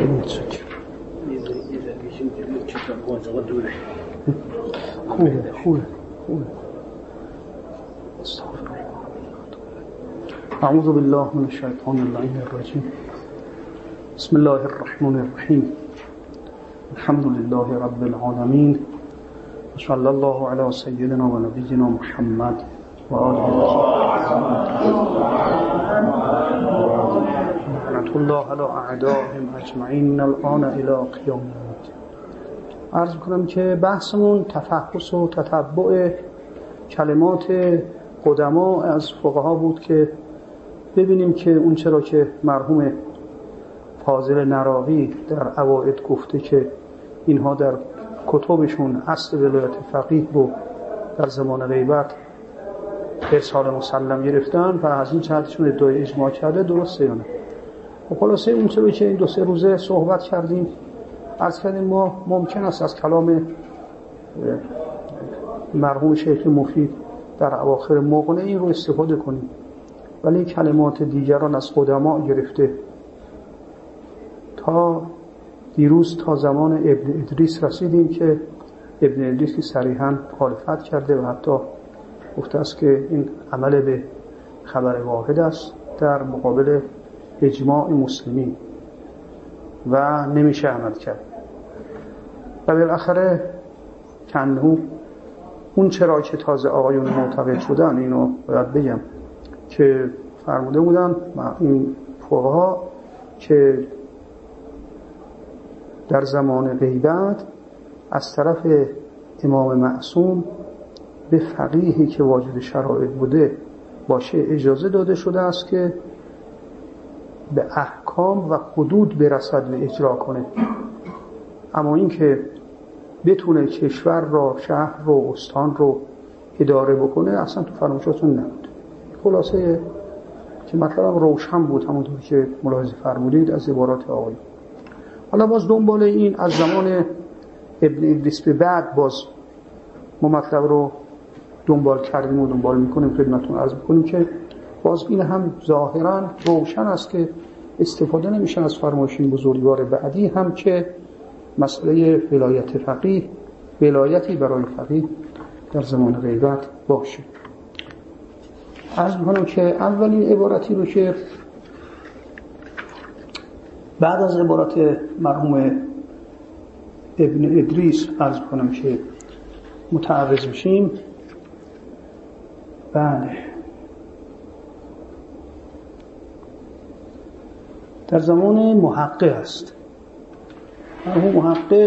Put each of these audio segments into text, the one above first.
خوبه. اعوذ بالله من الشیطان اللعین الرجیم. بسم الله الرحمن الرحیم. الحمد لله رب العالمین. صلی الله علی سیدنا و نبینا محمد و آله لعنة الله علی اعدائهم اجمعین الان الی قیام الساعة. عرض کنم که بحثمون تفحص و تتبع کلمات قدما از فقها بود که ببینیم که اون چرا که مرحوم فاضل نراقی در اوائد گفته که اینها در کتبشون اصل ولایت فقیه رو در زمان غیبت ارسال مسلم گرفتن و از این جهتشون ادعای اجماع کرده، درسته یا نه؟ و خلاصه اون چرا که این 2-3 روزه صحبت کردیم، عرض کردیم ما ممکن است از کلام مرحوم شیخ مفید در اواخر مغنی این رو استفاده کنیم، ولی کلمات دیگران از قدما گرفته تا دیروز تا زمان ابن ادریس رسیدیم که ابن ادریس صریحاً مخالفت کرده و حتی گفته است که این عمل به خبر واحد است در مقابل اجماع مسلمین و نمیشه عمل کرد. و بالاخره کنه اون چرا که تازه آقایون معتقد شدن، اینو باید بگم که فرموده بودن این فقها که در زمان غیبت از طرف امام معصوم به فقیهی که واجد شرایط بوده باشه اجازه داده شده است که به احکام و حدود برسد و اجرا کنه، اما این که بتونه کشور را، شهر رو، استان رو اداره بکنه اصلا تو فرمایشاتون نبود. خلاصه که مطلبم روشن بود همونطور که ملاحظه فرمودید از عبارات آقای. حالا باز دنبال این از زمان ابن ادریس به بعد باز ما مطلب رو دنبال کردیم و دنبال میکنیم، خدمتتون عرض میکنیم که باز این هم ظاهرا روشن است که استفاده نمیشه از فرمایشین بزرگوار بعدی هم که مسئله ولایت فقیه، ولایتی برای فقیه در زمان غیبت باشه. عرض میکنم که اولین عبارتی رو که بعد از عبارت مرحوم ابن ادریس عرض کنم که متعرض بشیم. بله، در زمان محقق است. مرحوم محقق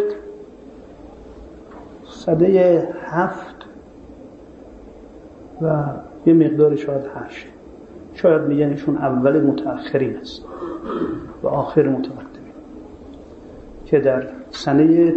سده 7 و یه مقدار شاید 8، شاید میگن ایشون اول متأخرین است و آخر متقدمین، که در سنه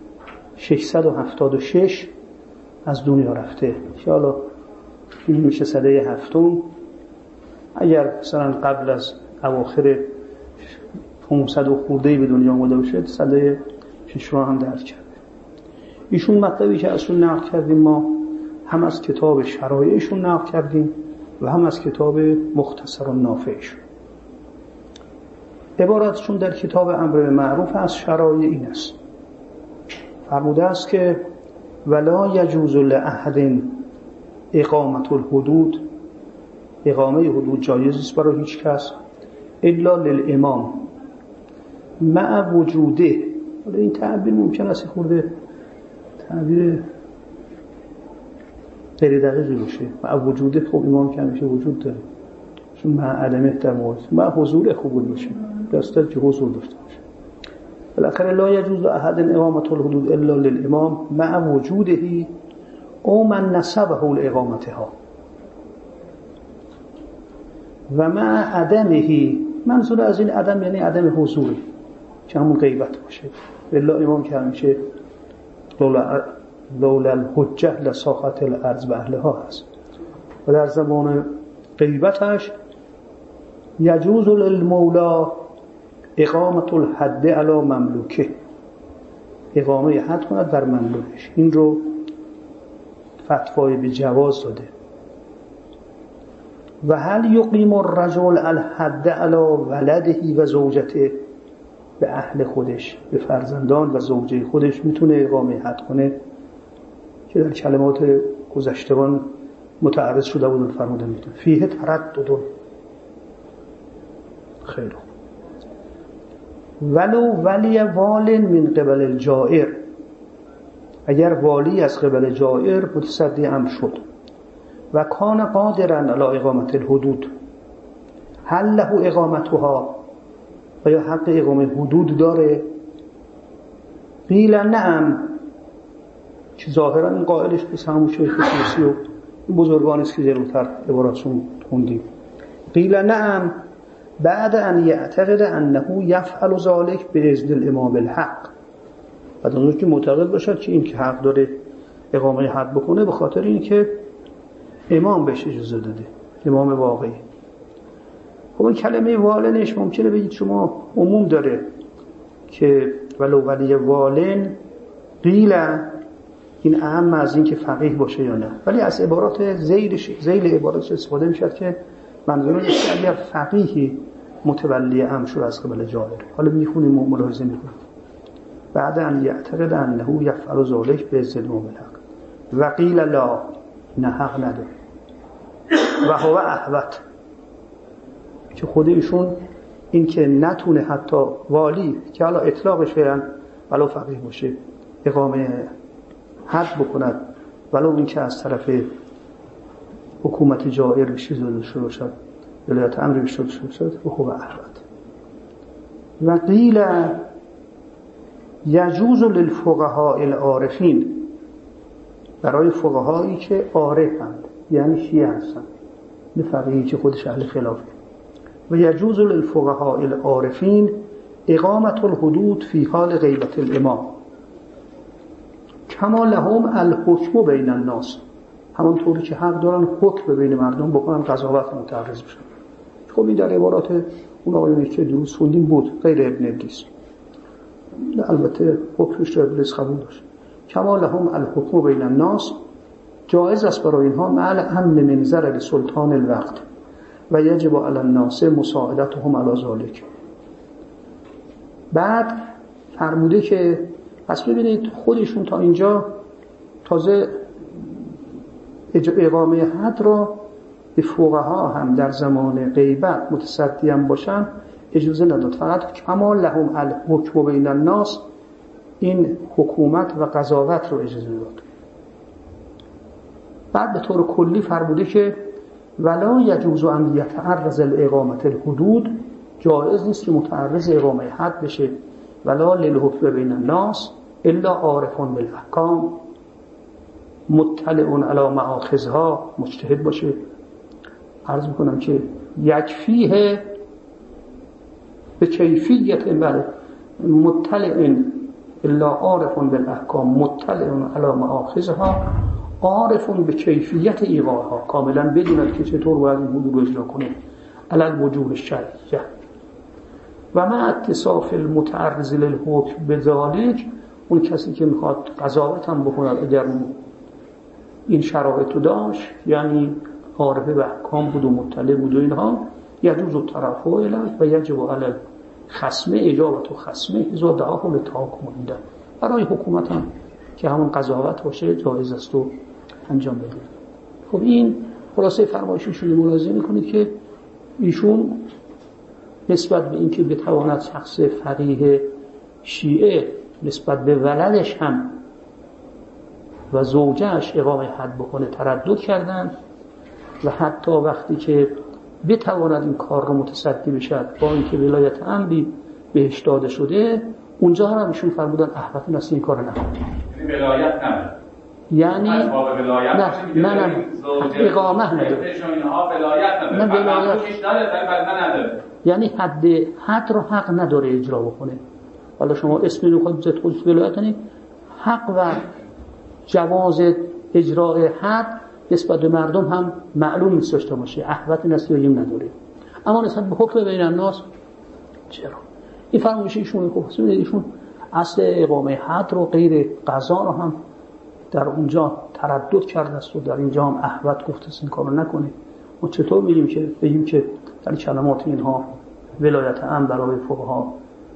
676 از دنیا رفته، که حالا این میشه سده 7. اگر مثلا قبل از اواخر 500 و خورده‌ای به دنیا آمده باشه سده 6 هم درک کرده. ایشون مطلبی که ازشون نقل کردیم ما هم از کتاب شرایعشون نقل کردیم و هم از کتاب مختصر النافعشون. عبارتشون در کتاب امر بالمعروف از شرایع این است. فرموده است که ولا یجوز لاحد اقامت الحدود، اقامه حدود جایز است برای هیچ کس الا للامام مع وجوده. حالا این تعبیر ممکن است خورده تعبیر غیر دقیقی باشه. مع وجوده خب امام که همیشه وجود داره، چون مع عدمه در مورد مع حضور خوب باشه، دسته که حضور داشته باشه. بالاخره لا یجوز احد اقامت الحدود الا للامام مع وجوده او من نسبه الاقامتها و مع عدمه. منظور از این عدم یعنی عدم حضوری که همون غیبت باشه. الا امام که همیشه لولا الحجه لساخت الارض و اهلها هست و در زمان غیبتش یجوز للمولا اقامت الحد علی مملوکه، اقامه حد کند بر مملوکش. این رو فتوای به جواز داده. و هل یقیم الرجل الحد علی ولده و زوجته، به اهل خودش، به فرزندان و زوجه خودش میتونه اقامه حد کنه که در کلمات گذشتگان متعرض شده بود فرموده میده فیه تردد. خیلی ولو ولی وال من قبل الجائر، اگر والی از قبل جائر متصدی امر شد و کان قادرا علی اقامت الحدود، هل له اقامتها، و یا حق اقامه حدود داره؟ قیل نعم، که ظاهرا این قائلش به همون شیخ طوسی و این بزرگان است که جلوتر عباراتشون خوندیم. قیل نعم بعد ان یعتقد انه یفعل ذلك باذن الامام الحق، بعد اون که معتقد باشد که این که حق داره اقامه حد بکنه به خاطر این که امام بهش اجازه داده، امام واقعی. خب این کلمه والنش ممکنه بگید شما عموم داره که ولو ولی والن قیل، این اهم از این که فقیه باشه یا نه، ولی از عبارات ذیل عبارات استفاده میشد که منظور اینه که اگر فقیهی متولی امر شد از قبل جائر. حالا میخونیم ملاحظه میکنیم بعد ان یعتقد انه یفعل ذلك باذن الامام الحق و قیل لا، نه حق نداره و هو احوط، که خود ایشون این که نتونه حتی والی که حالا اطلاقش فعلا ولو فقیه باشه اقامه حد بکند، ولو این که از طرف حکومت جائر بشه داده شده شد، ولایت امر بشه داده شد، و هو احوط. و قیل یجوز للفقهاء العارفین، برای فقهایی که عارفند یعنی شیعه هستند، نه فقیهی که خودش اهل خلافه. و یجوز للفقهاء العارفین اقامت الحدود فی حال غیبت الامام کما لهم الحکم بین الناس، همانطوری که حق دارن حکم بین مردم بکنن، قضاوت متعرض بشن. خب این در عبارات اون آقایونی که درست خوندیم بود، غیر ابن ابلیس، البته حکمش رو ابلیس قبول داشت. کما لهم الحکم بین الناس، جایز است برای اینها مع الامن من ضرر سلطان الوقت و یجب علی الناس مساعدتهم علی ذلک. بعد فرموده که پس ببینید خودشون تا اینجا تازه اقامه حد را به فقها هم در زمان غیبت متصدی هم باشن اجازه نداد، فقط کما لهم الحکم بین الناس، این حکومت و قضاوت رو اجازه داد. بعد به طور کلی فرموده که ولا یجوز ان یتعرض الاقامت الحدود، جایز نیست که متعرض اقامه حد بشه، ولا للحکم بین الناس الا عارف بالاحکام مطلع علی مآخذها، مجتهد باشه. عرض میکنم که یکفیه به کیفیت مطلع الا عارف بالاحکام مطلع علی مآخذها عارف به کیفیت ایقاعها، کاملا بدوند که چطور باید این حدود رو اجرا کنه علی الوجوه الشرعیه. و مع اتصاف المتعرض للحکم بذالک، اون کسی که میخواد قضاوت هم بکنه اگر این شرایط رو داشت، یعنی عارف به احکام بود و مطلع بود و اینها، یجوز الترفع الیه و یجب علی خصمه اجابت و خصمه اذا دعاه للتحاکم عنده. برای حکومت هم که همون قضاوت باشه جایز است و انجام بده. خب این خلاصه فرمایششون رو ملاحظه میکنید که ایشون نسبت به اینکه بتواند شخص فقیه شیعه نسبت به ولدش هم و زوجهش اقامه حد بکنه تردد کردن، و حتی وقتی که بتواند این کار رو متصدی بشد با اینکه ولایت امری بهش داده شده، اونجا هم ایشون فرمودن احوط نست این کار نکنه. ولایت نداره، یعنی نه اقامه نداره، نه ولایت، یعنی حد رو حق نداره اجرا بکنه. حالا شما اسمی رو خود خودش ولایت کنید، حق و جواز اجرای حد نسبت به مردم هم معلوم نیست داشته باشه، احوط نسیایی نداره. اما نسبت به حکم بین الناس چرا؟ این فرمایش ایشون که ایشون اصل اقامه حد رو غیر قضا رو هم در اونجا تردد کرده است و در اینجا هم احوط گفته است این کارو نکنه. ما چطور بگیم که در کلمات اینها ولایت امر برای فقها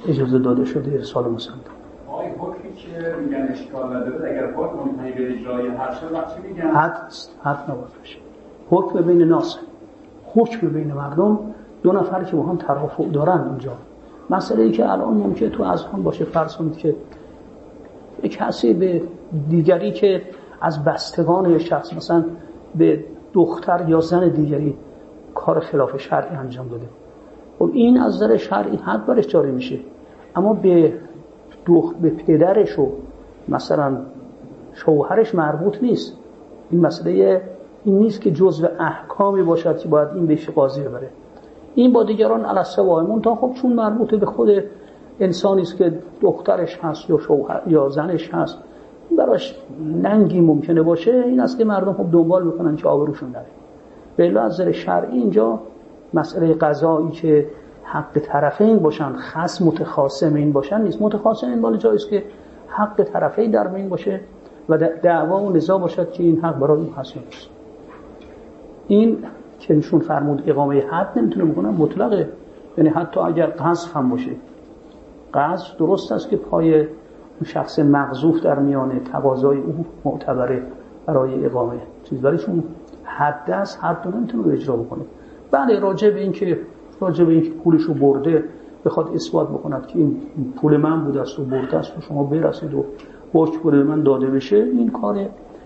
اجازه داده شده ارسال مسلم. آقای حکمی که میگن اشکال نداره اگر حکم منتهی به اجرای حد شد وقتی میگن حد نباید باشه. حکم بین ناس، حکم بین مردم، دو نفر که با هم توافق دارن اینجا. مسئله ای که الان ممکنه تو اذهان باشه، فرض کنید که یک کسی به دیگری که از بستگان یا شخص مثلا به دختر یا زن دیگری کار خلاف شرعی انجام داده، خب این از نظر شرعی حد برش جاری میشه، اما به پدرش و مثلا شوهرش مربوط نیست. این مسئله این نیست که جزء احکامی باشد که باید این بهش قاضی ببره. این با دیگران علی السوای، تا خب چون مربوط به خود انسانی است که دخترش هست یا شوهر یا زنش هست، براش ننگی ممکنه باشه، این است که مردم خب دنبال میکنن که آبروشون نره. به علاوه از نظر شرعی اینجا مسئله قضایی که حق طرفین باشن، خصم متخاصمین باشن نیست. متخاصمین بالا جاییست که حق طرفین در میان باشه و دعوا و نزاع باشد که این حق برای اون حاصل است. این که نشون فرمود اقامه حد نمیتونه بکنه مطلقه، یعنی حتی اگر قذف هم باشه، قذف درست است که پای شخص مقذوف در میانه، تقاضای او معتبره برای اقامه چیز، ولی چون حد است حد رو نمیتونه اجرا بکنه. بله راجع به این که پولشو برده بخواد اثبات بکند که این پول من بوده است و برده است و شما برسید و باج پول من داده بشه، این کار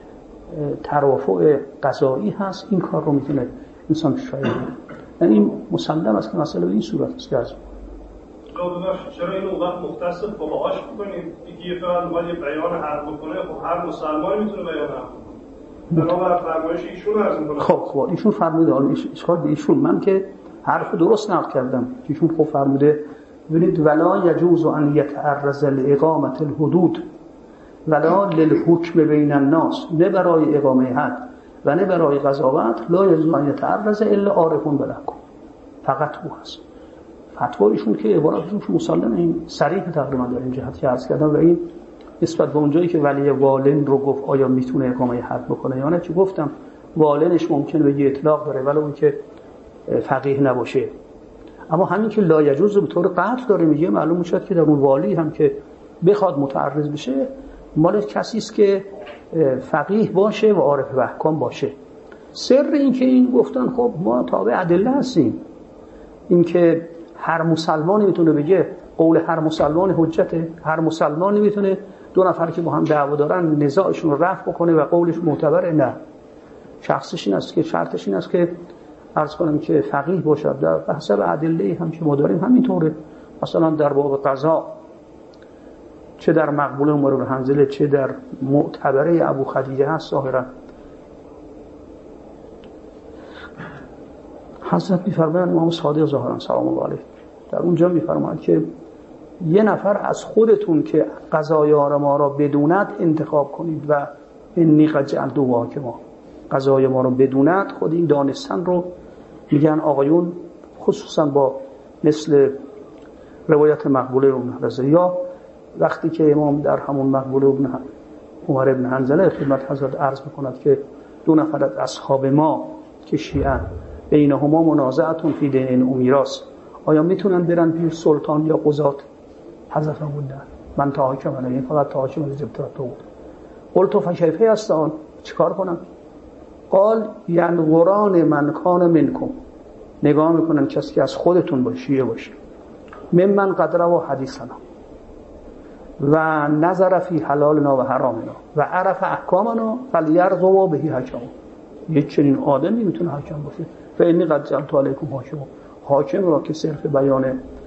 ترافع قضایی هست. این کار رو میتونه انسان شاید یعنی این مسلم است که مسئله به این صورت است که از چرا این اون وقت مختص فقهاش بکنیم؟ یکی فقط باید بیان حق بکنه، خب هر مسلمانی میتونه بیان حق بکنه. بنابر فرمایش ایشون عرض می‌کنم. خب ایشون فرموده، حالا اشکال به ایشون، من که حرف درست نقل کردم. ایشون خب فرموده ببینید ولا یجوز ان یتعرض لاقامه الحدود ولا للحکم بین الناس، نه برای اقامه حد و نه برای قضاوت، لا یجوز ان یتعرض الا عارفون بالحکم، فقط او هست. فتوا ایشون که عباراتشون مسلمه، این صریح تقریبا در این جهت که عرض کردم. و این نسبت به اونجایی که ولی والن رو گفت آیا میتونه اقامه حد بکنه یا نه، که گفتم والنش ممکنه بگه اطلاق داره ولی اون که فقیه نباشه، اما همین که لا یجوز رو به طور قطع داره میگه، معلوم میشه که در اون والی هم که بخواد متعرض بشه مال کسی است که فقیه باشه و عارف به احکام باشه. سر این که این گفتن خب ما تابع ادله هستیم، این که هر مسلمانی میتونه بگه قول هر مسلمان حجته، هر مسلمانی میتونه دو نفر که با هم دعوا دارن نزاعشون رو رفع بکنه و قولش معتبره، نه، شخصش این است که شرطش این است که عرض کنم که فقیه باشد. در بحث ادله هم که ما داریم همینطوره، مثلا در باب قضا چه در مقبول عمر بن حنظله چه در معتبره ابو خدیجه هست ظاهرا حضرت می‌فرمایند امام صادق ظاهرا سلام الله علیه در اونجا می‌فرمایند که یه نفر از خودتون که قضایار ما را بدوند انتخاب کنید و انی قد جعلته حاکما، قضای ما را بدوند. خود این دانستن رو میگن آقایون، خصوصا با مثل روایت مقبوله ابن حنظله، یا وقتی که امام در همون مقبوله عمر ابن حنظله خدمت حضرت عرض میکند که دو نفر از اصحاب ما که شیعه بینهما منازعتون فی دین امیراس، آیا میتونن برن پیش سلطان یا قضات؟ حضرت بودن من تا حاکم نه، این فقط تا حاکم جبترات بود. قلت فکیفه هستان چیکار کنم؟ قال ینظران من کان منکم، نگاه میکنن کسی که از خودتون باشه ممن قدر و حدیثنا و نظر فی حلالنا و حرامنا و عرف احکامنا فلیرضوا به حکم. یک چنین آدمی میتونه حاکم باشه. فانی قد جعلت علیکم حاکما، حاکم را که صرف بیان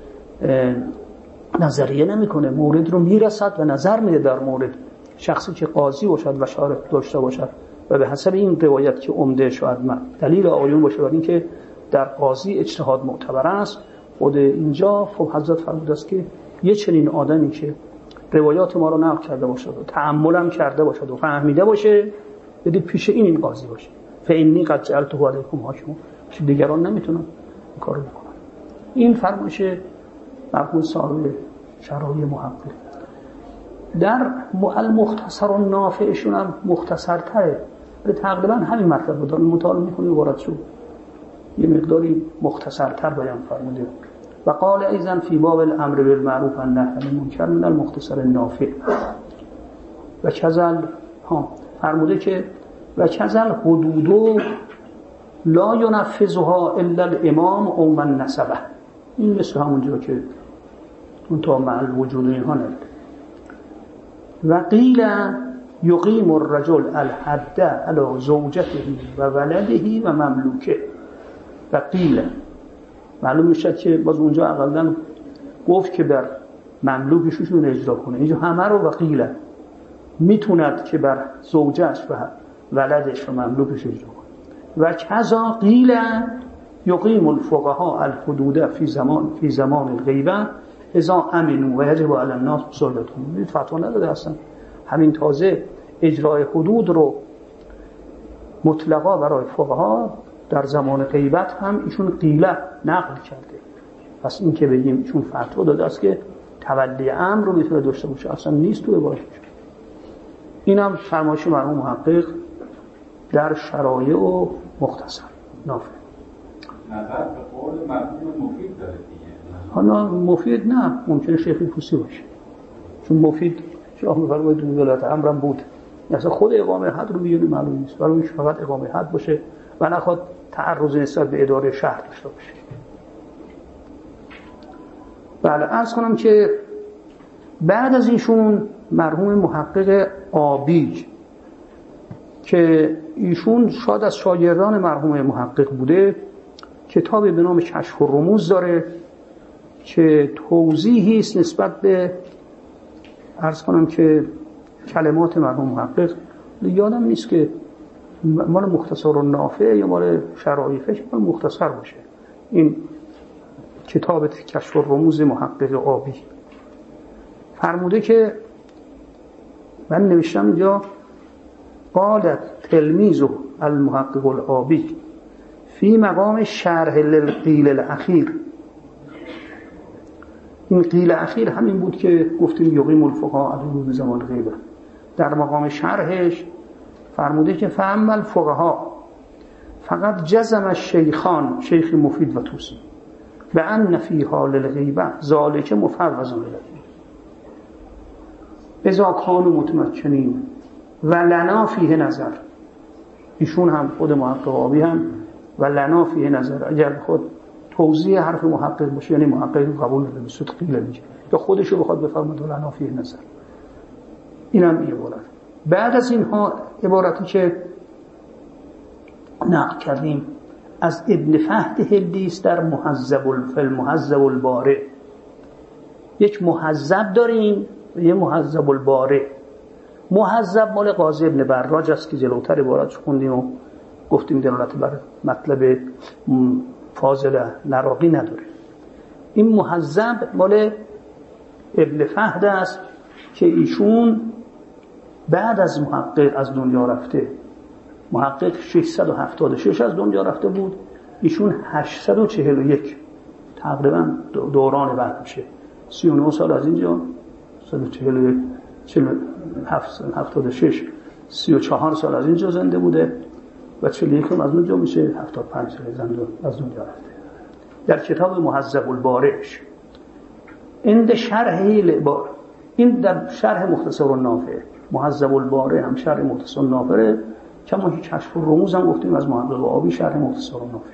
نظریه نمیکنه، مورد رو میرسد و نظر میده در مورد، شخصی که قاضی باشد و شارع داشته باشد و به حسب این روایت که عمده شاید دلیل آیون باشه بر این که در قاضی اجتهاد معتبر است. خود اینجا خب حضرت فرموده است که یه چنین آدمی که روایات ما رو نقل کرده باشد و تأمل هم کرده باشد و فهمیده باشه، بدید پیش این قاضی باشه. فانی قد جعلته علیکم حاکما، که دیگران نمیتونن این کارو بکنن. این فرمایش مرحوم صاحب شرایع محقق در المختصر النافعشون هم مختصرتره، ولی تقریبا همین مطلب رو دارن. مطالعه می‌کنی عبارت شو یه مقداری مختصرتر بیان فرموده. و قال ایضا فی باب الامر بالمعروف و النهی عن المنکر من المختصر النافع و کذل فرموده که و کذل حدود لا ینفذها الا الامام او من نسبه. این مثل همونجا که اون تا مع الوجود اینها نبود. و قیل یقیم الرجل الحد علی زوجته و ولده و مملوکه. و قیل معلوم میشه که باز اونجا اقلا گفت که بر مملوکشون اجرا کنه، اینجا همه رو و قیل میتوند که بر زوجش و ولدش و مملوکش اجرا کنه. و کذا قیل یقیم الفقهاء الحدود فی زمان الغیبه اذا امنوا و یجب علی الناس صلاتهم. فتوا نداده اصلا، همین تازه اجرای حدود رو مطلقا برای فقها در زمان غیبت هم ایشون قیله نقل کرده. پس این که بگیم ایشون فتوا داده است که تولی امر رو میتونه داشته باشه، اصلا نیست تو عبارتش. اینم فرمایش مرحوم محقق در شرایع و مختصر نافع. نظر به قول مرحوم مفید داره دیگه. حالا مفید نه، ممکنه شیخ طوسی باشه، چون مفید شاه می‌فرماید ولایت امرم بود، اصلا خود اقامه حد رو میگه معلوم نیست، برای فقط اقامه حد باشه و نخواد تعرض نسبت به اداره شهر داشته باشه. بله، عرض کنم که بعد از ایشون مرحوم محقق آبیج که ایشون شاید از شاگردان مرحوم محقق بوده، کتابی به نام کشف الرموز داره که توضیحی است نسبت به عرض کنم که کلمات مرحوم محقق. یادم نیست که مال مختصر النافع یا مال شرایفش مال مختصر باشه. این کتاب کشف الرموز محقق آبی فرموده که من نوشتم اینجا قالت تلمیذ المحقق الآبی فی مقام شرح للقیل الاخیر. این قیل اخیر همین بود که گفتیم یقیم الفقهاء علی زمان غیبه. در مقام شرحش فرموده که فهم الفقهاء فقط جزم الشیخان شیخ مفید و طوسی به ان فی حال الغیبه ذالک مفوض الیه اذا کانوا متمکنین و لنا فیه نظر. ایشون هم خود محقق آبی هم و لنا فیه نظر، اگر خود توضیح حرف محقق باشه یعنی محقق قبول نمی‌کنه، صدق قیل میگه یا خودشو بخواد بفرماید لنا فیه نظر. اینم عبارت. بعد از اینها عبارتی که نقل کردیم از ابن فهد هلدیس در المهذب البارع. یک مهذب داریم و یک مهذب البارع. مهذب مال قاضی ابن براج است که جلوتر عبارتش خوندیم و گفتیم دلالت بر مطلب فاضل نراقی نداره. این مهذب مال ابن فهد است که ایشون بعد از محقق از دنیا رفته. محقق 676 از دنیا رفته بود، ایشون 841 تقریبا دوران بعد میشه. 39 سال از اینجا 141 76 34 سال از اینجا زنده بوده و 41 از اونجا میشه 75 سال از دنیا رفته. در کتاب مهذب البارعش عند شرح العبارة، این در شرح مختصر النافع، مهذب البارع هم شرح مختصر النافع، کما که کشف الرموز هم گفتیم از محقق آبی شرح مختصر النافع.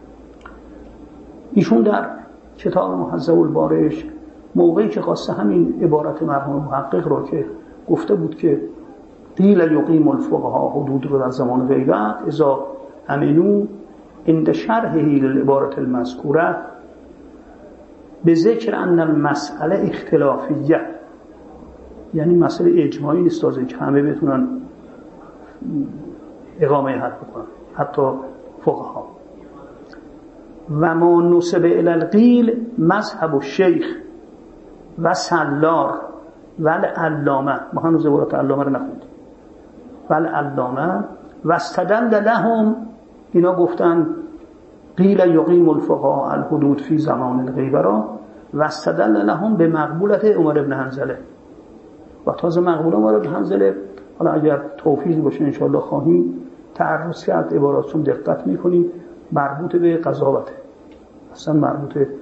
ایشون در کتاب مهذب البارعش موقعی که خواسته همین عبارت مرحوم محقق رو که گفته بود که قیل یقیم الفقهاء حدود رو در زمان غیبت اذا امنوا عند شرحه للعبارة المذکوره به ذکر ان المسئله اختلافیه، یعنی مسئله اجماعی نیست تازه که همه بتونن اقامه حد بکنن حتی فقها. و ما نسب الی القیل مذهب الشیخ و سلار و العلامه، ما هنوز عبارت علامه رو نخوندیم، و العلامه و استدل لهم، اینا گفتن قیل یقیم الفقهاء الحدود فی زمان الغیبه را و استدل لهم به مقبولت عمر بن حنظله. و تازه مقبول عمر بن حنظله، حالا اگر توفیق باشه انشاءالله خواهیم تعرض کرد عباراتشون دقت میکنیم، مربوط به قضاوته، اصلا مربوط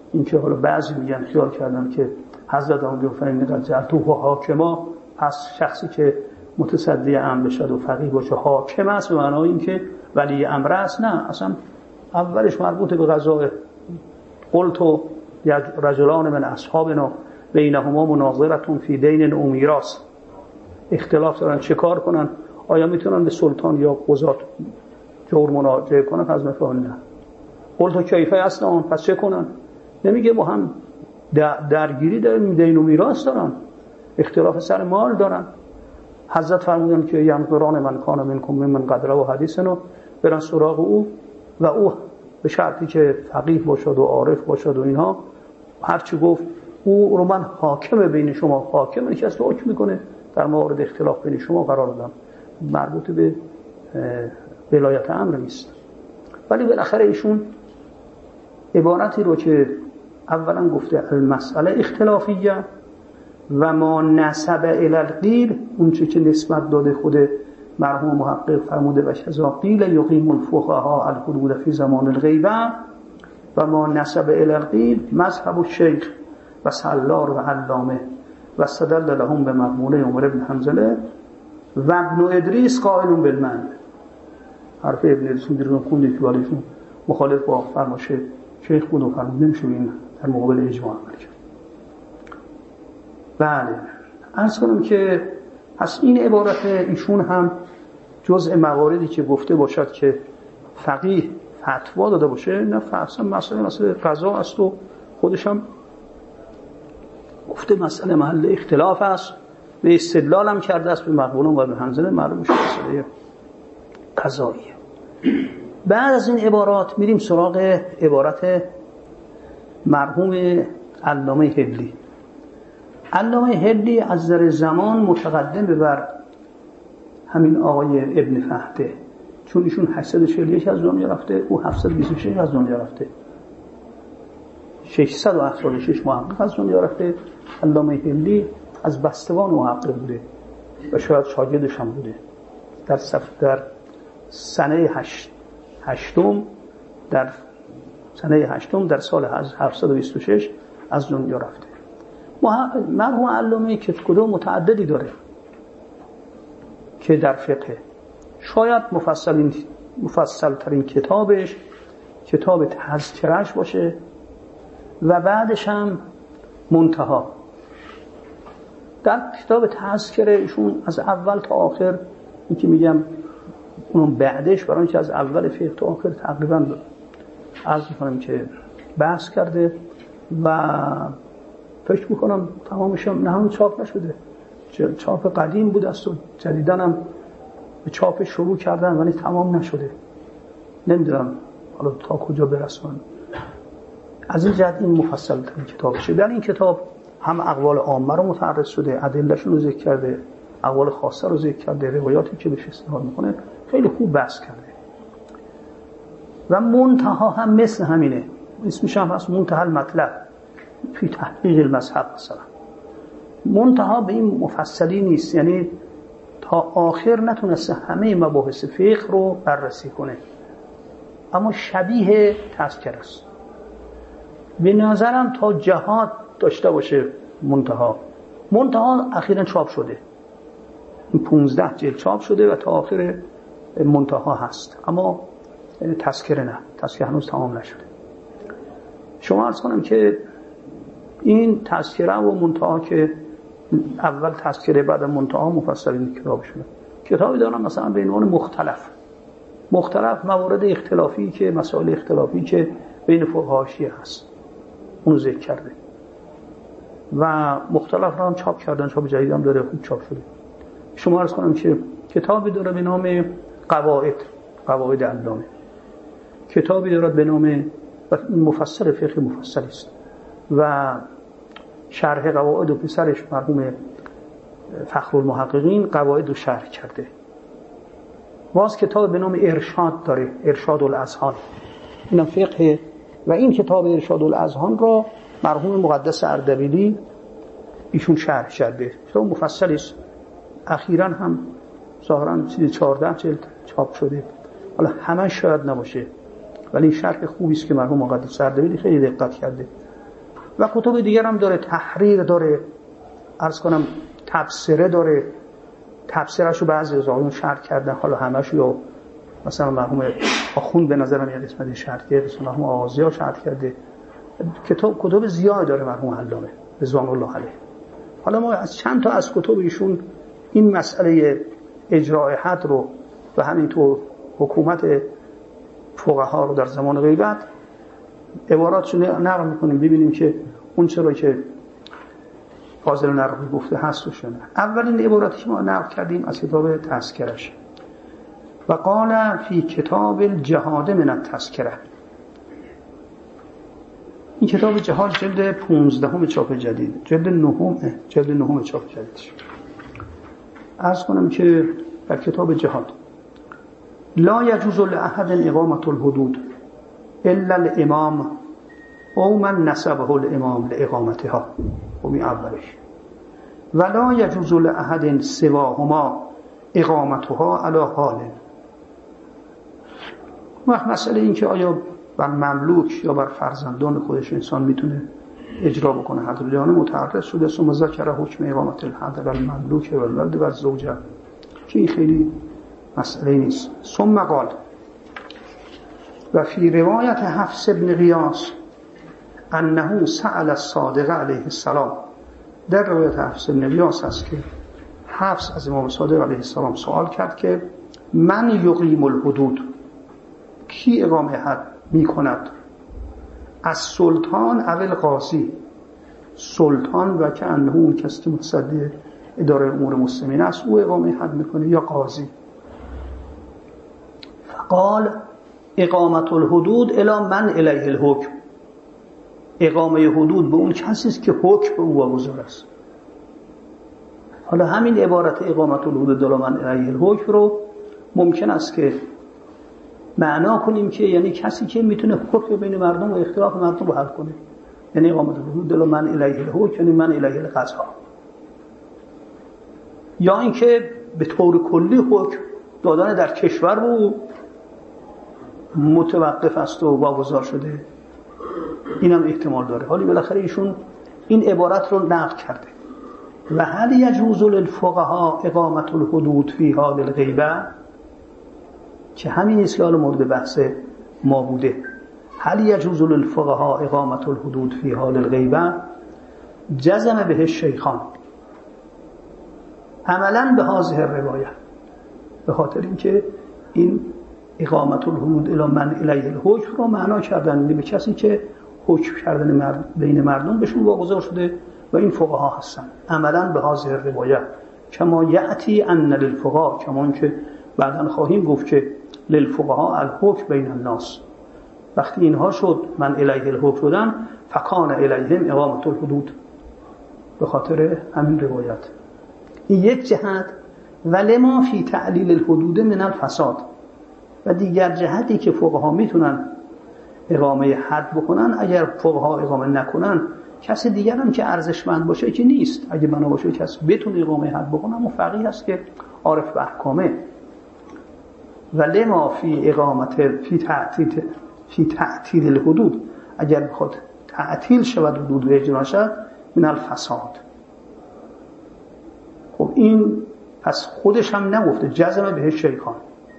اینکه حالا بعضی میگن خیال کردن که حضرت آمده و فهمی قضیه تو حاکما، پس شخصی که متصدی امر بشد و فقیه باشه حاکم است، به معنای اینکه ولی امر است. نه، اصلا اولش مربوط به قضا. قلت رجلان من اصحابنا بینهما مناظره فی دین او میراث، اختلاف دارن چه کار کنن، آیا میتونن به سلطان یا قضات جور مراجعه کنن؟ از مثلا نه. قلت کیفه اصلا، پس چه کنن؟ نمیگه با هم درگیری دارن، دین و میراث دارن، اختلاف سر مال دارن. حضرت فرمودن که ینظران من کان منکم من قدره و حدیثنو، برن سراغ او و او به شرطی که فقیه باشد و عارف باشد و اینها، هرچی گفت او رو من حاکم بین شما، حاکم کسی که حکم میکنه در مورد اختلاف بین شما قرار دادم، مربوط به ولایت امر نیست. ولی بالاخره ایشون عبارتی رو که اولا گفته المسئله اختلافیه و ما نسب الی القیل، اون چه که نسبت داده خود مرحوم محقق فرموده و کذا قیل یقیم الفقهاء الحدود فی زمان الغیبه و ما نسب الی القیل مذهب الشیخ و سلار و علامه و استدل لهم به مقوله عمر بن حنظله و ابن ادریس قائل بالمنع. حرف ابن ادریس رو خوندید که والیشون مخالف با فرمایش شیخ بود و فرمود نمیشه این در مقابل اجماع عمل کرد. بله، عرض کنم که پس این عبارت ایشون هم جزء مواردی که گفته باشد که فقیه فتوا داده باشه، نه اصلا مسئله قضا است و خودش هم گفته مسئله محل اختلاف است، به استدلال هم کرده است به مقبولان و به حنظله، معلوم میشه مسئله قضاییه. بعد از این عبارات میریم سراغ عبارت مرحوم علامه هلی. علامه هلی از نظر زمان متقدم به بر همین آقای ابن فهده، چون ایشون 841 از دنیا رفته، او 726 از دنیا رفته، 676 محقق از دنیا رفته. علامه هلی از بستگان محقق بوده و شاید شاگردش هم بوده. در سنه هشتم در سال 726 از دنیا رفته. مرحوم علامه که کدوم متعددی داره که در فقه، شاید مفصل ترین کتابش کتاب تذکرهش باشه و بعدش هم منتها. در کتاب تذکره ایشون از اول تا آخر، این که میگم اون بعدش، برای اینکه از اول فقه تا آخر تقریبا عرض میکنم که بحث کرده و فکر میکنم تمامش هم نه هم چاپ نشده، چاپ قدیم بود است و جدیدن هم به چاپ شروع کردن ولی تمام نشده. نمیدونم حالا تا کجا برسون. از این جهت این مفصل ترین کتابشه. در این کتاب هم اقوال عامه رو متعرض شده، ادله‌شون رو ذکر کرده، اقوال خاصه رو ذکر کرده، روایاتی که بهش استناد میکنه خیلی خوب بحث کرده. و منتها هم مثل همینه، اسمش هم هست منتها المطلب فی تحقیق المذهب مثلا. منتها به این مفصلی نیست، یعنی تا آخر نتونسته همه مباحث فقه رو بررسی کنه، اما شبیه تذکر است. به نظرم تا جهاد داشته باشه منتها اخیراً چاپ شده، 15 جلد چاپ شده و تا آخر منتها هست، اما تذکره نه، تذکره هنوز تمام نشده. شما عرض کنم که این تذکره و منتها که اول تذکره بعد منتها مفصل این کتاب شده. کتابی دارم مثلا به عنوان مختلف موارد اختلافی که مسائل اختلافی که بین فقها شیعه هست اونو ذکر کرده و مختلف رو هم چاپ کردن، چاپ جدید هم داره، خوب چاپ شده. شما عرض کنم که کتابی داره به نام قواعد علامه، کتابی داره به نام مفصل فقه مفصلی است و شرح قواعد و پسرش مرحوم فخرالمحققین قواعد رو شرح کرده. باز کتاب به نام ارشاد داره، ارشاد الاذهان، اینم فقه. و این کتاب ارشاد الاذهان را مرحوم مقدس اردبیلی ایشون شرح کرده، کتاب مفصلی است. اخیراً هم ظاهراً 14 جلد چاپ شده، حالا همه شاید نباشه ولی شرح خوبی است که مرحوم مقدس اردبیلی خیلی دقت کرده و کتب دیگر هم داره، تحریر داره، عرض کنم تبصره داره، تبصرهشو بعضی از آقایون شرح کردن، حالا همشو یا مثلا مرحوم آخوند به نظرم یه قسمتی شرح کرده، مثلا مرحوم آغازی شرح کرده، کتب زیاد داره مرحوم علامه رضوان الله علیه. حالا ما از چند تا از کتب ایشون این مسئله اجراء حد رو و همینطور حکومت فقها رو در زمان غیبت عباراتشون نقل میکنیم ببینیم که اون چرا که فاضل نرقی گفته هست و شنه. اولین عبارتی که ما نقل کردیم از کتاب تذکرش، و قال فی کتاب الجهاد من التذکره. این کتاب جهاد جلد 15 چاپ جدید، جلد 9 چاپ جدیدش. عرض کنم که در کتاب جهاد لا یجوز لأحد اقامة الحدود الا الامام او من نسبه الامام لاقامتها. و می اولش ولا یجوز لأحد سواهما اقامتها علی حال. وقت مسئله این که آیا بر مملوک یا بر فرزندان خودش انسان میتونه اجرا بکنه حد رو، یعنی متعرض شده ثم ذکر حکم اقامت الحد بر مملوک و الولد و زوجه، که این خیلی مسئله نیست. ثم قال و فی روایت حفص بن غیاث انه سأل الصادق علیه السلام. در روایت حفص بن غیاث هست که حفص از امام صادق علیه السلام سوال کرد که من یقیم الحدود، کی اقامه حد می کند؟ از سلطان اول قاضی، سلطان و که انه اون کسی که متصدی اداره امور مسلمین است او اقامه حد میکنه یا قاضی. فقال اقامت الحدود الی من الیه الحکم. اقامه حدود به اون کسی است که حکم به او واگذار است. حالا همین عبارت اقامت الحدود الی من الیه الحکم رو ممکن است که معنا کنیم که یعنی کسی که میتونه حکم بین مردم و اختلاف مردم رو حل کنه، یعنی اقامت الحدود الی من الیه الحکم یعنی من الیه القضا. یا اینکه به طور کلی حکم دادن در کشور رو متوقف است و واگذار شده، این هم احتمال داره. حالی بالاخره ایشون این عبارت رو نقل کرده. و هل یجوز للفقهاء اقامت الحدود فی حال الغیبه، که همین است که حالا مورد بحث ما بوده. هل یجوز للفقهاء اقامت الحدود فی حال الغیبه جزم به الشیخان عملا به هذه الروایه، به خاطر اینکه این اقامت الحدود الی من الیه الحکم رو معنا کردن به کسی که حکم کردن بین مردم بهشون واگذار شده و این فقها هستن. عملا به هذه الروایه کما یأتی ان للفقهاء، کما اینکه بعداً خواهیم گفت که للفقهاء الحکم بین الناس، وقتی اینها شد من الیه الحکم شدن فکان الیهم اقامت الحدود، به خاطر همین روایت. این یک جهت. ولما فی تعلیل الحدود من الفساد، و دیگر جهتی که فقها میتونن اقامه حد بکنن، اگر فقها اقامه نکنن کسی دیگر هم که ارزشمند باشه که نیست، اگه بنا باشه کسی بتونه اقامه حد بکنه، اما فقیه هست که عارف به احکامه. ولما فی اقامت فی تعطیل الحدود، اگر بخواد تعطیل شود حدود و اجرا شد من الفساد. خب این پس خودش هم نگفته، جزم به شیخان.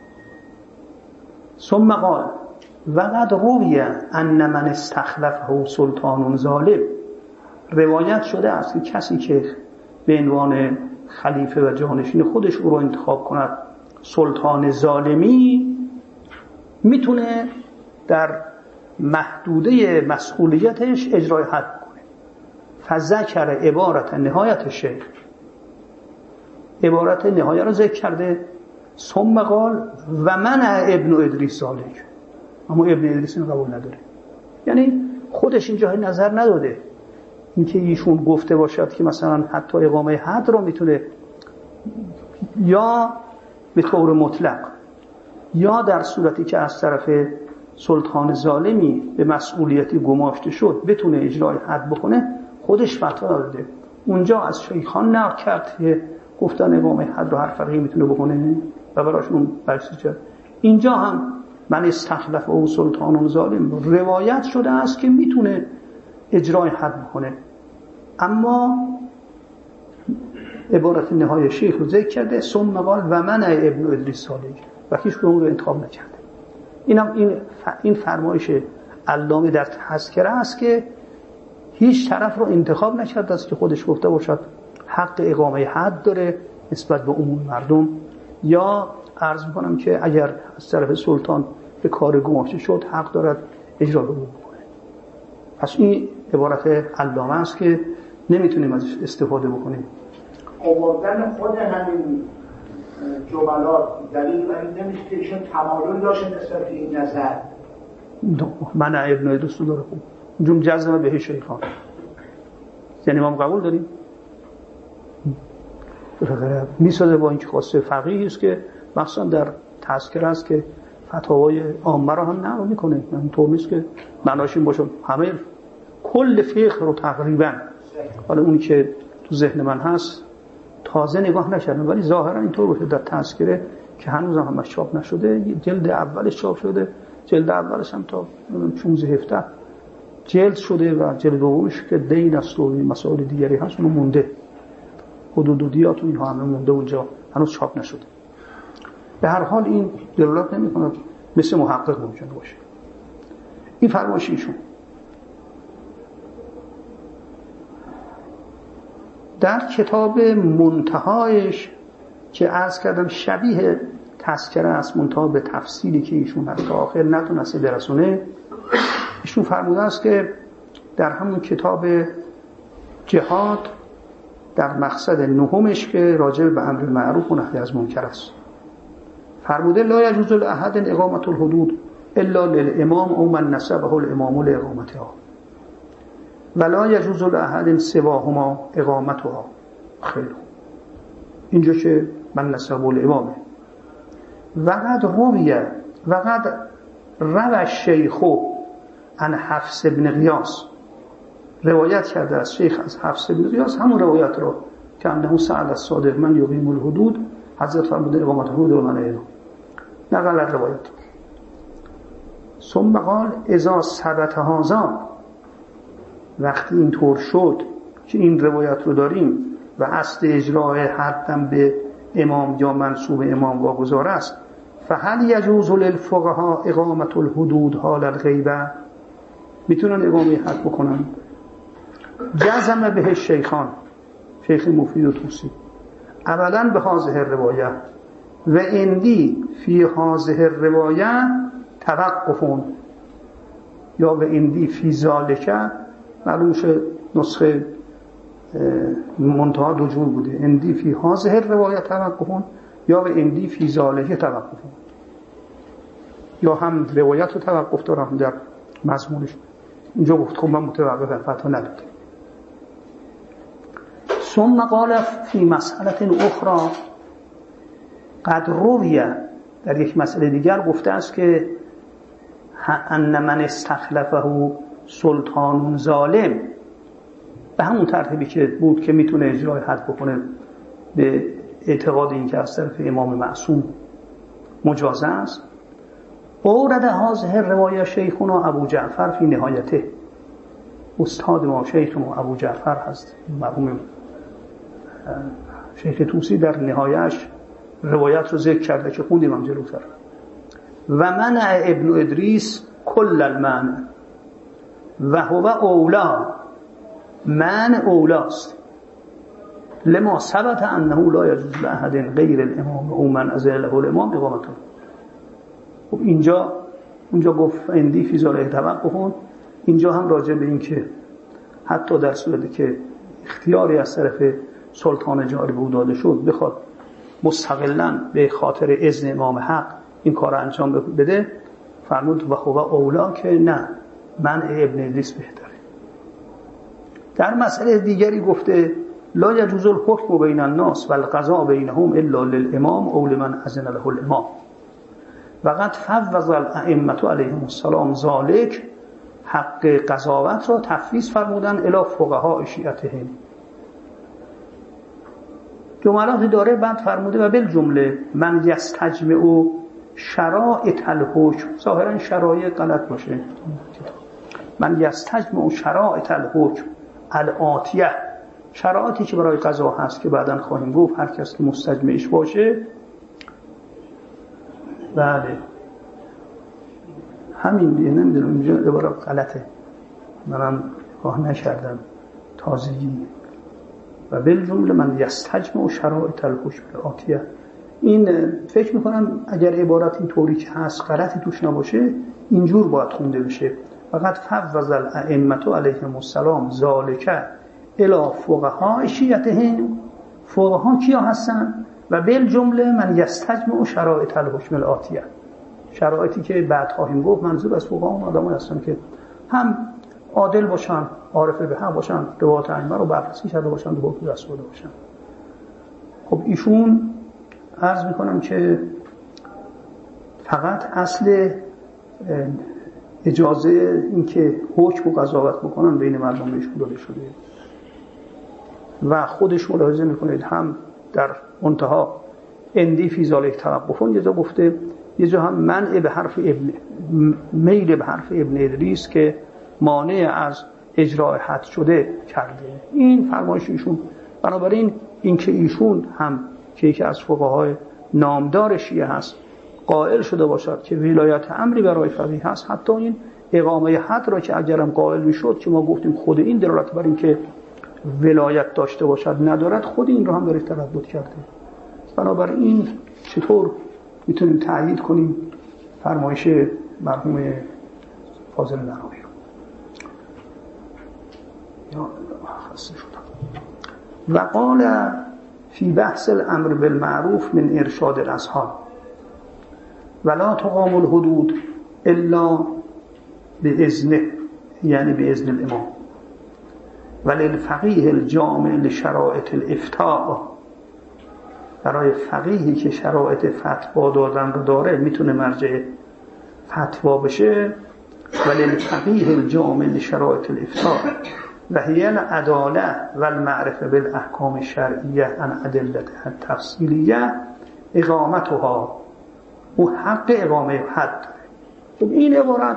ثم قال وقد روی ان من استخلفه سلطان ظالم، روایت شده است که کسی که به عنوان خلیفه و جانشین خودش او رو انتخاب کند سلطان ظالمی، میتونه در محدوده مسئولیتش اجرای حد کنه. فذکر عبارت نهایت شیخ، عبارت نهایه رو ذکر کرده. ثم قال و من ابن ادریس ذالک، اما ابن ادریس این قبول نداره، یعنی خودش اینجا نظر نداده اینکه ایشون گفته باشد که مثلا حتی اقامه حد رو میتونه یا به طور مطلق یا در صورتی که از طرف سلطان ظالمی به مسئولیتی گماشته شد بتونه اجرای حد بکنه، خودش فتوا داده. اونجا از شیخان نقل کرد که گفتن اقامه حد رو هر فقیه میتونه بکنه و براشون بررسی کرد. اینجا هم من استخلف او سلطان ظالم روایت شده است که میتونه اجرای حد بکنه. اما عبارت نهایی شیخ رو ذکر کرده ثم قال و من ابن ادریس سالک و هیچ کدوم رو انتخاب نکرده. این فرمایش علامه در تذکره است که هیچ طرف رو انتخاب نکرده است که خودش گفته باشد حق اقامه حد داره نسبت به عموم مردم، یا عرض میکنم که اگر از طرف سلطان به کار گماشته شد حق دارد اجرا رو بکنه. پس این عبارت علامه است که نمیتونیم ازش استفاده بکنیم. آوردن خود همین جملات دلیل بر این نمیشه که ایشون تمایل داشته نسبت به این نظر. من ابن ادریس رو داره خوب جم جزم به شیخان، یعنی ما قبول داریم میساده با اینکه خاصه فقیهی است که مثلا در تذکره است که فتاوای عامه رو هم نقل میکنه، من تو نیست که معناش این باشه همه کل فقه رو تقریبا، حالا اونی که تو ذهن من هست تازه نگاه نکردم ولی ظاهرا اینطور باشه در تذکره که هنوز هم همش چاپ نشده، جلد اولش چاپ شده، جلد اولش هم تا 16-17 جلد شده و جلد دومش که دین است و مسائل دیگری هست اون مونده، حدودیات و اینها همه مونده اونجا هنوز چاپ نشده. به هر حال این دلالت نمی‌کنه مثل محقق ممکن باشه. این فرمایش ایشون در کتاب منتهایش که عرض کردم شبیه تذکره است منتها به تفصیلی که ایشون حتی آخر نتونسته برسونه، ایشون فرموده است که در همون کتاب جهاد در مقصد نهمش که راجع به امر معروف و نهی از منکر است فرموده لا یجوز لاحد اقامت الحدود الا للامام او من نسبه الامام لاقامتها ولا یجوز لاحد سواهما اقامتها. خیلی اینجا که من نسبه الامامه وقد روى الشیخ عن حفص بن غیاث، روایت کرده از شیخ از حفص بن غیاث همون روایت رو که انه سأل الصادق من یقیم الحدود، حضرت فرموده اقامت حدود و من اعلام نقل روایت. ثم قال اذا ثبت هذا، وقتی این طور شد که این روایت رو داریم و اصل اجرای حدم به امام یا منصوب امام واگذار است، فهل یجوز للفقهاء اقامت الحدود حال الغیبه، میتونن اقامه حد بکنن؟ جزم به شیخان شیخ مفید و توسی اولا به هذه الروایه و اندی فی هذه الروایه توقفون، یا و اندی فی ذالک، معلوم شد نسخه منتها دو جور بوده، اندی فی هذه الروایه توقفون یا و اندی فی ذالک توقفون، یا هم روایت رو توقف دارم در مضمونش. اینجا گفت خب من متوقفم فتوا ندادم. ثم قال فی مسئله اخرى قد روی، در یک مسئله دیگر گفته است که ان من استخلفه سلطان ظالم، به همون ترتیبی که بود که میتونه اجرای حد بکنه به اعتقاد این که از طرف امام معصوم مجاز است. اورد هذه الروایه شیخنا ابو جعفر فی نهایته، استاد ما شیخ ما ابو جعفر هست مرحوم شیخ توسی در نهایش روایت رو ذکر کرده که خوندیم هم جلوتر. و من ابن ادریس کل المعنى و هو اولا، من اولاست لما ثبت انه لا یجوز لاحد غیر الامام او من اذن له الامام اقامته. خب اونجا گفت اندی فی ذالک توقفون، اینجا هم راجع به این که حتی در صورتی که اختیاری از طرف سلطان جاری به او داده شد بخواد مستقلاً به خاطر اذن امام حق این کار انجام بده، فرمود و هو اولا که نه، من ابن ادریس بهتره. در مسئله دیگری گفته لا یجوز الحکم بین الناس و القضاء بینهم الا للامام او لمن اذن له الامام و قد فوض الائمه علیهم السلام ذلک، حق قضاوت را تفویض فرمودن الی فقهاء شیعتهم. جملاتی داره بعد فرموده و بالجمله من یستجمع شرائط الحکم، ظاهرا شرایط غلط باشه، من یستجمع شرائط الحکم الآتیه، شرایطی که برای قضا هست که بعداً خواهیم گفت، هر کس که مستجمعش باشه. بله همین دیگه، نمیدونم اینجا عبارت غلطه، منم راه نکردم تازگی. و بالجمله من یستجمع شرایط الحکم الآتیه، این فکر میکنم اگر عبارت این طوری که هست غلطی توش نباشه اینجور باید خونده بشه. فقط فوض الائمة علیهم السلام ذالک الی فقهاء شیعتهم، فقها کیا هستن؟ و بالجمله من یستجمع شرایط الحکم الآتیه، شرایطی که بعد خواهیم گفت منظور از فقها اون آدمایی هستن که هم عادل باشن، عارف به حق باشن، روایت ائمه رو بررسی کرده باشن، به حکم رسول باشن. خب ایشون عرض میکنم که فقط اصل اجازه این که حکم و قضاوت بکنن بین مردم بهشون داده شده و خودش ملاحظه میکنید هم در منتها اندی فی ذالک توقفون، یه جا گفته، یه جا هم منع به حرف میل به حرف ابن ادریس که مانع از اجرای حد شده کرده. این فرمایش ایشون. بنابراین این که ایشون هم که یکی از فقهای نامدار شیعه هست قائل شده باشد که ولایت امری برای فقیه هست، حتی این اقامه حد را که اگرم قائل میشد که ما گفتیم خود این دلالت بر این که ولایت داشته باشد ندارد، خود این را هم داره تردید کرده. بنابراین چطور میتونیم تأیید کنیم فرمایش مرحوم فاضل نراوی رو؟ یا خسته شدم. و قال فی بحث الامر بالمعروف من ارشاد الاصحاب ولا تقام الحدود الا باذنه، یعنی باذن الامام، وللفقیه الجامع لشرائط الافتاء، برای فقیهی که شرایط فتوا دادن رو داره میتونه مرجع فتوا بشه. وللفقیه الجامع لشرائط الافتاء و هی العداله و المعرفه بالاحکام الشرعیه عن ادلتها التفصیلیه اقامتها، او حق اقامه حد. این عبارت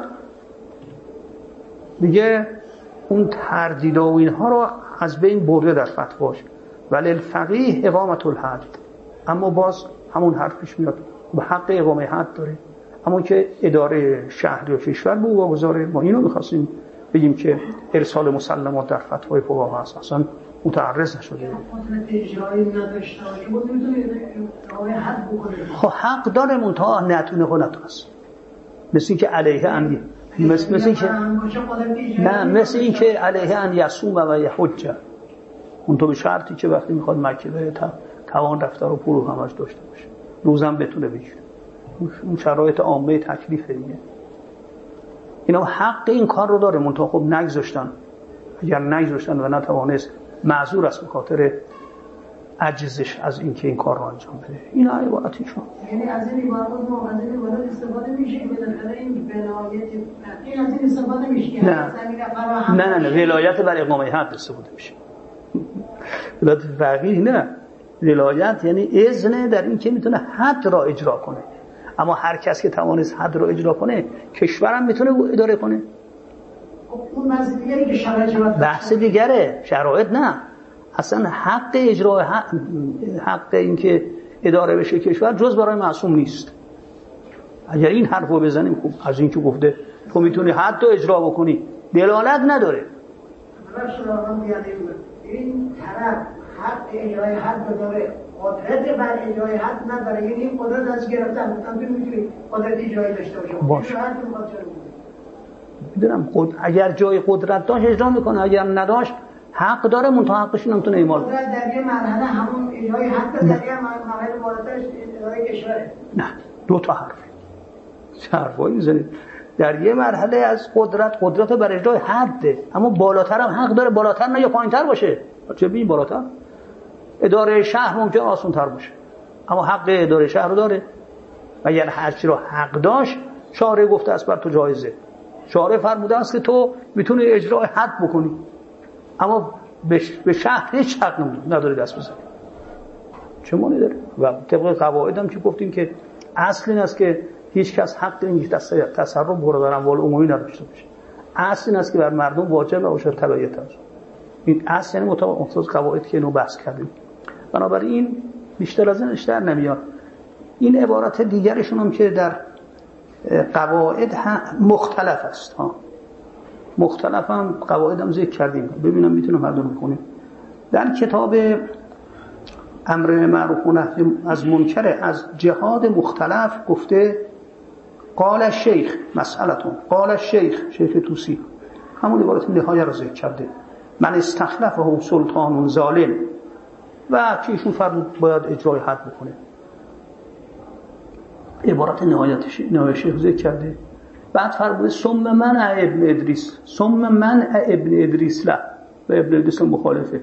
میگه اون تردید و اینها رو از بین برده در فتواش. ولی الفقیه اقامت الحد، اما باز همون حرف پیش میاد، به حق اقامه حد داره، اما که اداره شهر یا کشور به او واگذاره. ما اینو می‌خواستیم بگیم که ارسال مسلمات در فتوای فقها هست، اصلا متعرض نشده. اجرایی نداشته باشه بود میتونه اقامه حد بکنه. خب حق داره منتها نتونه و نتونست، مثل این که علیه ان مثل این که نه، مثل این که علیه ان یصوم و یحج، اون تو به شرطی که وقتی میخواد مکه بره توان رفتار و پول همش داشته باشه، روزم بتونه بگیره. اون شرایط عامه تکلیفه دیگه. اینا حق این کار رو داره، منتها خب نگذاشتن. اگر نگذاشتن و نتوانست، معذور است به خاطر عجزش از اینکه این کار رو انجام بده. این عبارتیشون. یعنی از این عبارات ما از این عبارات استفاده میشه که بالاخره این ولایت این از این استفاده میشه. نه ولایت بر اقامه حد استفاده میشه. ولایت فقیه نه، ولایت یعنی اذن در این که میتونه حد را اجرا کنه. اما هر کس که توانست حد را اجرا کنه، کشورم میتونه اداره کنه. اون بحث دیگری که شرایط بحث دیگره، شرایط نه. اصلا حق اجرا حق این که اداره بشه کشور جز برای معصوم نیست. اگر این حرفو بزنیم خوب، از این که گفته تو میتونی حد رو اجرا بکنی، دلالت نداره. این طرف حق اجرای حد داره، قدرت بر اجرای حد نداره، یعنی این قدرت از گرفتن مثلا تو میتونی قدرت اجرایی داشته باشه. میدونم اگر جای قدرت داشت اجرا میکنه، اگر نداشت حق داره، منتها حقش نمیتونه اعمال کنه. در یه مرحله همون اجرای حق در یه مرحله بالاترش اجرای کشوره. نه، دو تا حرفایی میزنید. در یه مرحله از قدرت بر اجرای حده، اما بالاتر هم حق داره، بالاتر نه یا پایینتر باشه. چه ببین بالاتر اداره شهر ممکن آسان تر باشه، اما حق اداره شهر رو داره. و یعنی هر چی رو حق داشت شارع گفته است بر تو جایزه. شارع فرموده است که تو میتونی اجرای حد بکنی، اما به شهر هیچ حق نداره دست بزنی. چه معنی داره؟ و طبق قواعد هم که گفتیم که اصل این است که هیچ کس حق این تصرف بردن اموال عمومی نداشته باشه. اصل این است که بر مردم واجب باشد تبعیت است. این اصل یعنی مطابق قواعد که اینو بحث کردیم. بنابراین بیشتر از اینش در نمیاد. این عبارت دیگرشون هم که در قواعد مختلف است ها. مختلف هم قواعد هم ذکر کردیم، ببینم میتونم هر دو بخونیم. در کتاب امر معروف و نهی از منکر از جهاد مختلف گفته قال الشیخ مسئلتون، قال الشیخ شیخ توسی همون عبارت نهایه را ذکر کرده، من استخلفه سلطان ظالم و که ایشون فرمود باید اجرای حد بکنه. عبارت نهایه شیخ ذکر کرده. بعد فرموده ثم من ابن ادریس، ثم من ابن ادریس له و ابن ادریس مخالفه،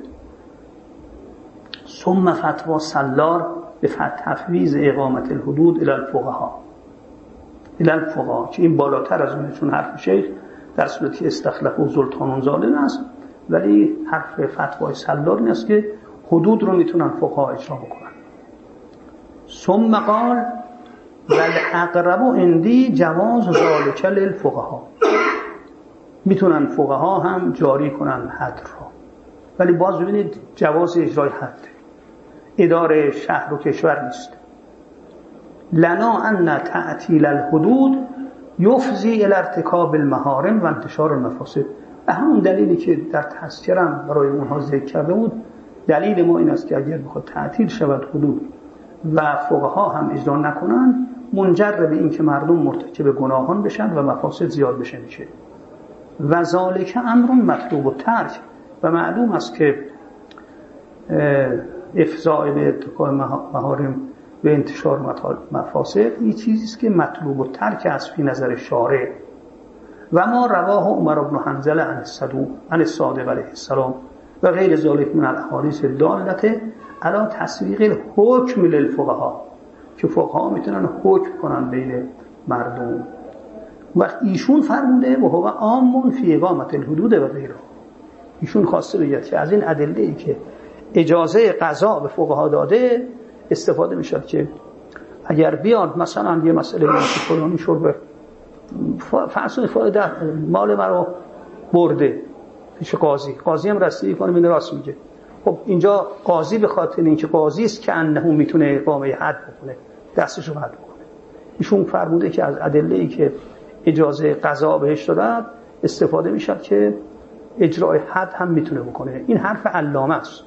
ثم فتوا سلار به تفویض اقامت الحدود الی الفقها که این بالاتر از اونه، چون حرف شیخ در صورتی استخلافه سلطان ظالم است، ولی حرف فتوای سلار این است که حدود رو میتونن فقها اجرا بکنن. ثم قال والاقرب عندی جواز ذلک للفقها، میتونن فقها هم جاری کنن حد رو، ولی باز ببینید جواز اجرای حد اداره شهر و کشور نیست. لنا ان تعطیل الحدود یفضی الی ارتکاب المحارم و انتشار المفاسد. همون دلیلی که در تذکرم برای اونها ذکر کرده بود، دلیل ما این است که اگر بخواد تعطیل شود حدود و فقها هم اجرا نکنن، منجر به این که مردم مرتکب گناهان بشن و مفاسد زیاد بشه میشه. و ذالک امر مطلوب الترک، و معلوم است که افضاء به ارتکاب محارم و انتشار مفاسد این چیزی است که مطلوب الترک است فی نظر شارع. و ما رواه عمر بن حنظله عن الصادق علیه السلام و غیر ذلک من الاحادیث الدالة علی تسویق الحکم للفقها، که فقها میتونن حکم کنن بین مردم. وقت ایشون فرموده و هو عام فی اقامت الحدود و غیره، ایشون خواسته بگه که از این ادله‌ای که اجازه قضا به فقها داده استفاده میشد که اگر بیاد مثلا یه مسئله فلانی شرب فرض فایده مال مرا برده پیش قاضی هم رسیدگی کنه این راست میگه، خب اینجا قاضی به خاطر اینکه قاضی است که انه میتونه اقامه حد بکنه دستشو حد بکنه. ایشون فرموده که از ادله‌ای که اجازه قضا بهش دادن استفاده میشد که اجرای حد هم میتونه بکنه. این حرف علامه است،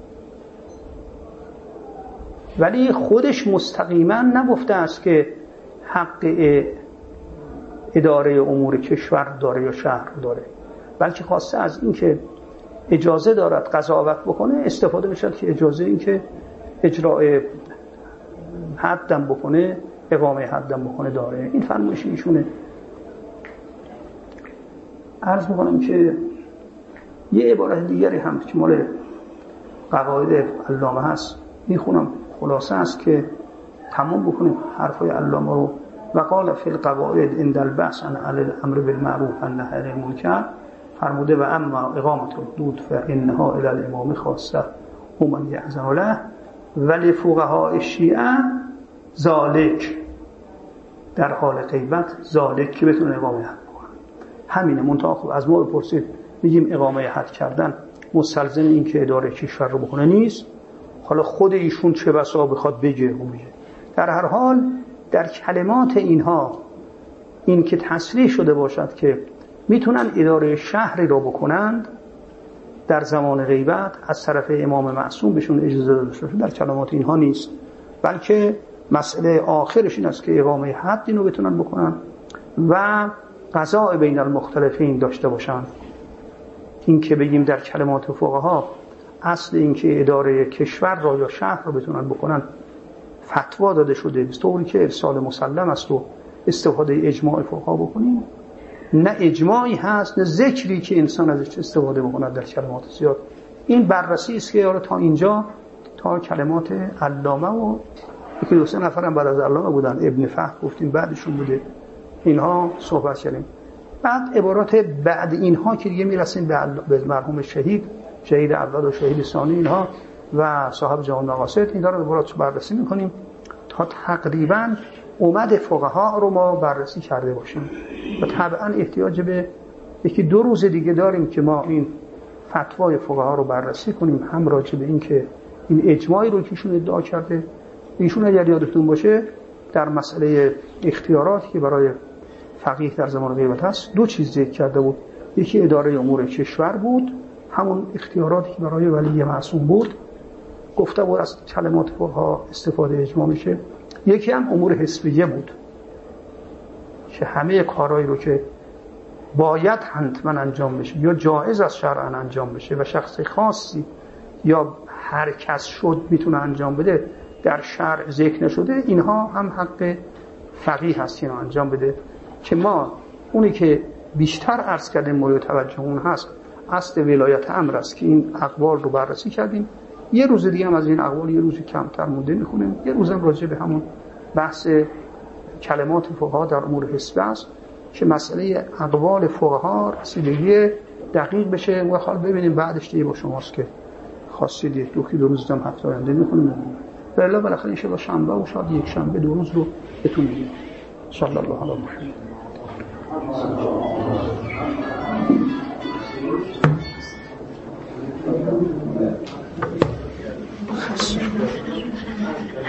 ولی خودش مستقیما نگفته است که حق اداره امور کشور داره یا شهر داره، بلکه خواسته از این که اجازه دارد قضاوت بکنه استفاده میشد که اجازه این که اجرای حدم بکنه، اقامه حدم بکنه داره. این فرمایش ایشونه. عرض میکنم که یه عبارت دیگری هم که مال قواعد علامه هست میخونم، خلاصه است که تمام بکنیم حرفای علامه رو. و قال فی القواعد عند البحث عن الامر بالمعروف و النهی عن المنکر، فرموده و اما اقامت الحدود فانها الی الامام خاصه و من یأذن له ولی فقهاء الشیعه ذالک، در حال غیبت ذالک که بتونه اقامه حد بکنه. همینه. منتها خب از ما بپرسید میگیم اقامه حد کردن مستلزم این که اداره کشور رو بکنه نیست. حالا خود ایشون چه بسا بخواد بگه و میگه. در هر حال در کلمات اینها این که تصریح شده باشد که میتونن اداره شهری رو بکنند در زمان غیبت از طرف امام معصوم بهشون اجازه داده شده، در کلمات اینها نیست، بلکه مسئله آخرش این است که اقامه حد اینو بتونن بکنن و قضاء بین المختلفین داشته باشن. این که بگیم در کلمات فقها اصل این که اداره کشور را یا شهر رو بتونن بکنن فتوا داده شده به طوری که ارسال مسلم است و استفاده اجماع فقها بکنیم، نه اجماعی هست نه ذکری که انسان ازش استفاده بکنه در کلمات زیاد. این بررسی است که تا اینجا تا کلمات علامه و یکی دو سه نفر هم بعد از علامه بودن، ابن فهم گفتیم بعدشون بوده، اینها صحبت کردیم. بعد عبارات بعد اینها که دیگه میرسیم به مرحوم شهید اول و شهید ثانی اینها و صاحب جوان مقاصد، این رو عبارات بررسی میکنیم تا تقریبا اومد فقها رو ما بررسی کرده باشیم و طبعا احتیاج به یکی 2 روز دیگه داریم که ما این فتوای فقها رو بررسی کنیم، هم راجع به این که این اجماعی رو که ایشون ادعا کرده. ایشون اگر یادتون باشه در مسئله اختیاراتی که برای فقیه در زمان غیبت هست 2 چیز ذکر کرده بود. یکی اداره امور کشور بود، همون اختیاراتی که برای ولی معصوم بود، گفته بود از کلمات فقها استفاده اجماع میشه. یکی هم امور حسبیه بود که همه کارهایی رو که باید حتما انجام بشه یا جایز از شرعاً انجام بشه و شخص خاصی یا هر کس شد میتونه انجام بده در شرع ذکر نشده، اینها هم حق فقیه هست که انجام بده. که ما اونی که بیشتر عرض کردیم مورد توجه اون هست اصل ولایت امر است که این اقوال رو بررسی کردیم. یه روز دیگه هم از این اقوال یه روز کمتر مونده میخونیم، یه روزم راجع به همون بحث کلمات فقها در امور حسبه است که مسئله اقوال فقها رسیدگی دقیق بشه و حال ببینیم بعدش دیگه با شماست که خواستید 2 روز هم هفته آینده میخونیم. بله بالاخره ان شاءالله شنبه و شاید یک شنبه 2 روز رو بتونیم. صلی الله علیه و سلم.